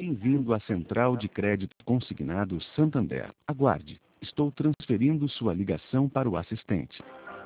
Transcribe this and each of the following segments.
Bem-vindo à Central de Crédito Consignado Santander. Aguarde. Estou transferindo sua ligação para o assistente.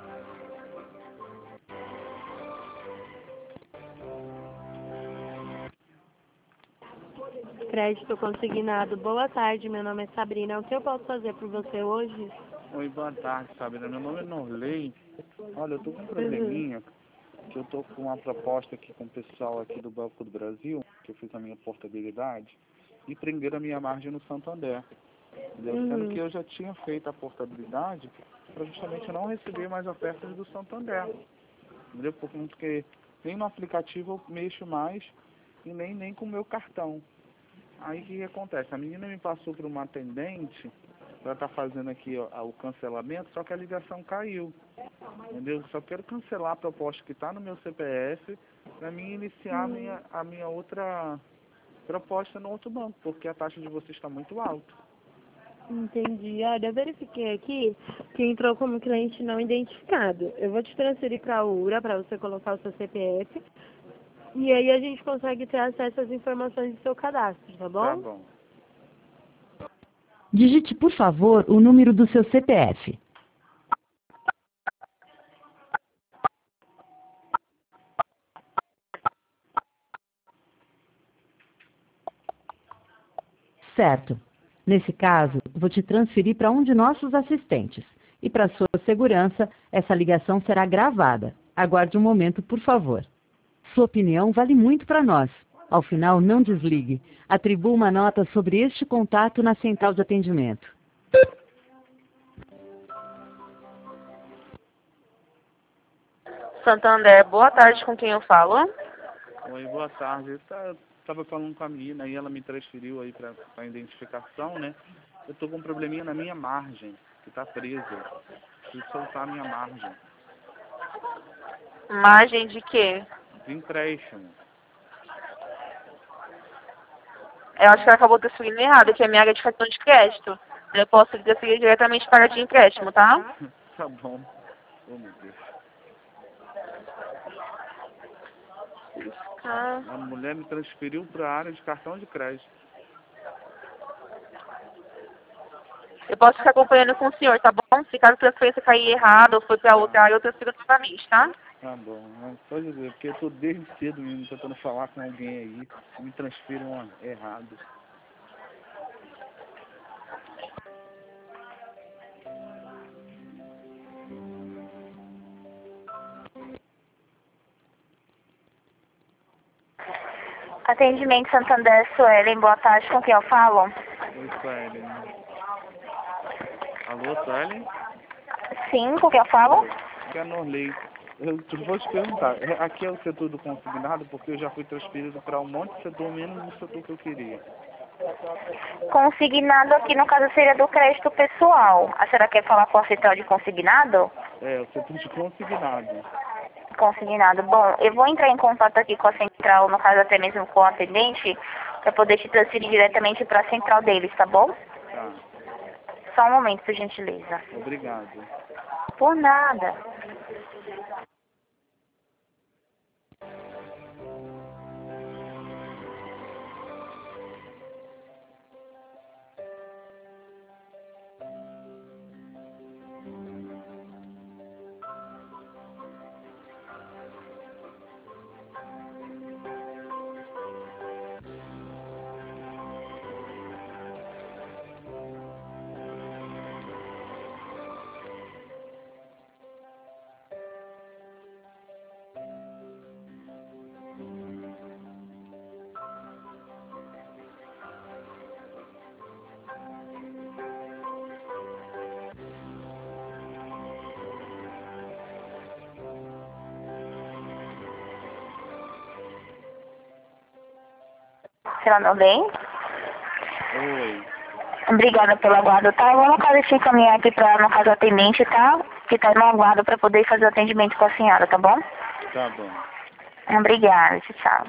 Crédito consignado. Boa tarde, meu nome é Sabrina. O que eu posso fazer por você hoje? Oi, boa tarde, Sabrina. Meu nome é Norley. Olha, eu tô com um probleminha, que eu tô com uma proposta aqui com o pessoal aqui do Banco do Brasil, que eu fiz a minha portabilidade, e prenderam a minha margem no Santander. Entendeu? Sendo que eu já tinha feito a portabilidade para justamente não receber mais ofertas do Santander. Entendeu? Porque nem no aplicativo eu mexo mais e nem com o meu cartão. Aí o que acontece? A menina me passou por uma atendente para estar fazendo aqui o cancelamento, só que a ligação caiu. Entendeu? Só quero cancelar a proposta que está no meu CPF para mim iniciar a minha outra proposta no outro banco, porque a taxa de vocês está muito alta. Entendi. Olha, eu verifiquei aqui que entrou como cliente não identificado. Eu vou te transferir para a URA para você colocar o seu CPF. E aí a gente consegue ter acesso às informações do seu cadastro, tá bom? Tá bom. Digite, por favor, o número do seu CPF. Certo. Nesse caso, vou te transferir para um de nossos assistentes. E para sua segurança, essa ligação será gravada. Aguarde um momento, por favor. Sua opinião vale muito para nós. Ao final, não desligue. Atribua uma nota sobre este contato na central de atendimento. Santander, boa tarde, com quem eu falo? Oi, boa tarde. Eu estava falando com a menina e ela me transferiu aí para identificação, né? Eu tô com um probleminha na minha margem, que tá presa. Preciso soltar a minha margem. Margem de quê? De empréstimo. Eu acho que ela acabou transferindo errado, que é minha área de cartão de crédito. Eu posso transferir diretamente para a de empréstimo, tá? Tá bom. Oh, meu Deus. A mulher me transferiu para a área de cartão de crédito. Eu posso ficar acompanhando com o senhor, tá bom? Se caso a transferência cair errado ou for para outra área, eu transfiro novamente, tá? Tá bom. Mas só dizer, porque eu tô desde cedo mesmo tentando falar com alguém aí. Me transfiram errado. Atendimento Santander, Suelen, boa tarde, com quem eu falo? Oi, Suelen. Alô, Suelen? Sim, com quem eu falo? Aqui é a Norley. Eu vou te perguntar, aqui é o setor do consignado, porque eu já fui transferido para um monte de setor, menos o setor que eu queria. Consignado aqui no caso seria do crédito pessoal. A senhora quer falar com a central de consignado? É, o setor de consignado. Consignado. Bom, eu vou entrar em contato aqui com a central, no caso até mesmo com o atendente, para poder te transferir diretamente para a central deles, tá bom? Tá. Só um momento, por gentileza. Obrigado. Por nada. Será não bem? Oi. Obrigada pelo aguardo, tá? Eu vou no caso te encaminhar aqui para no caso atendente, tá? Que tá no aguardo para poder fazer o atendimento com a senhora, tá bom? Tá bom. Obrigada, tchau.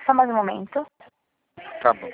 Só mais um momento. Tá bom.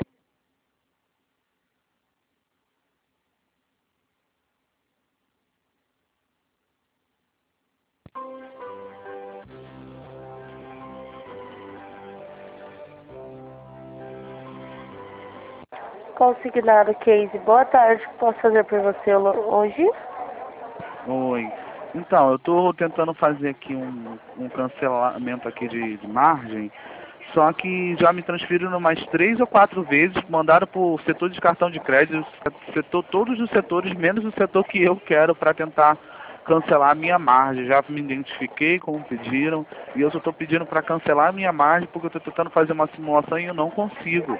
Consignado Case, boa tarde. O que posso fazer por você hoje? Oi. Então, eu estou tentando fazer aqui um cancelamento aqui de margem, só que já me transferiram umas 3 ou 4 vezes, mandaram para o setor de cartão de crédito, todos os setores, menos o setor que eu quero para tentar cancelar a minha margem. Já me identifiquei como pediram, e eu só estou pedindo para cancelar a minha margem porque eu estou tentando fazer uma simulação e eu não consigo.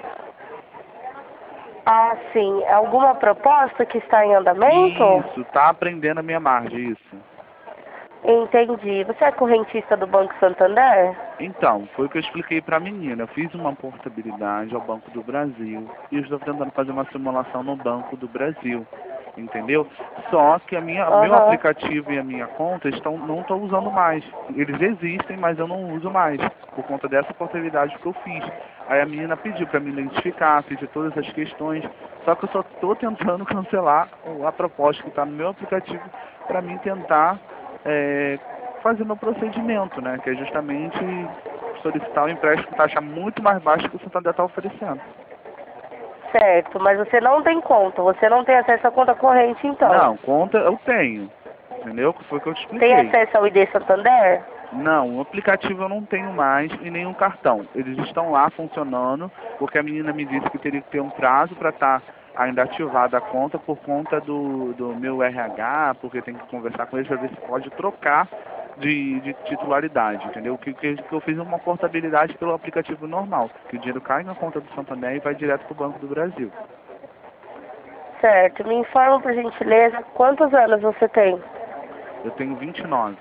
Ah, sim. Alguma proposta que está em andamento? Isso, tá aprendendo a minha margem, isso. Entendi. Você é correntista do Banco Santander? Então, foi o que eu expliquei para a menina. Eu fiz uma portabilidade ao Banco do Brasil e eu estou tentando fazer uma simulação no Banco do Brasil, entendeu? Só que meu aplicativo e a minha conta não estou usando mais. Eles existem, mas eu não uso mais, por conta dessa portabilidade que eu fiz. Aí a menina pediu para me identificar, fiz todas as questões, só que eu só estou tentando cancelar a proposta que está no meu aplicativo para mim tentar fazer meu procedimento, né? Que é justamente solicitar o empréstimo com taxa muito mais baixa que o Santander está oferecendo. Certo, mas você não tem conta, você não tem acesso à conta corrente, então? Não, conta eu tenho, entendeu? Foi o que eu te expliquei. Tem acesso ao ID Santander? Não, o aplicativo eu não tenho mais e nem um cartão. Eles estão lá funcionando, porque a menina me disse que teria que ter um prazo para estar ainda ativada a conta por conta do meu RH, porque tem que conversar com eles para ver se pode trocar de titularidade, entendeu? Que eu fiz uma portabilidade pelo aplicativo normal, que o dinheiro cai na conta do Santander e vai direto para o Banco do Brasil. Certo. Me informa, por gentileza, quantos anos você tem? Eu tenho 29.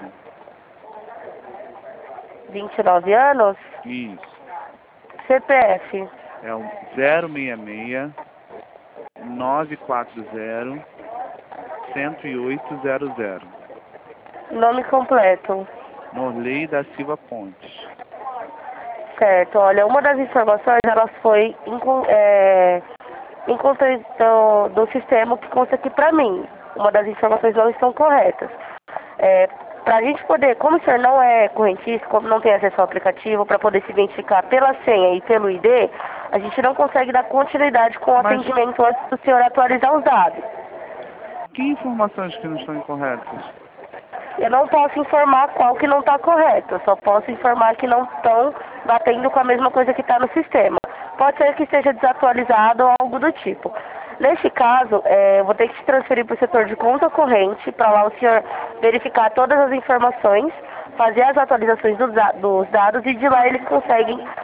29 anos? Isso. CPF? É o 066 940 10800. Nome completo? Norley da Silva Pontes. Certo. Olha, uma das informações, ela foi encontrei do sistema que consta aqui pra mim. Uma das informações não estão corretas. Para a gente poder, como o senhor não é correntista, como não tem acesso ao aplicativo, para poder se identificar pela senha e pelo ID, a gente não consegue dar continuidade com o atendimento antes do senhor atualizar os dados. Que informações que não estão incorretas? Eu não posso informar qual que não está correto, eu só posso informar que não estão batendo com a mesma coisa que está no sistema. Pode ser que esteja desatualizado ou algo do tipo. Neste caso, eu vou ter que te transferir para o setor de conta corrente, para lá o senhor verificar todas as informações, fazer as atualizações dos dados e de lá eles conseguem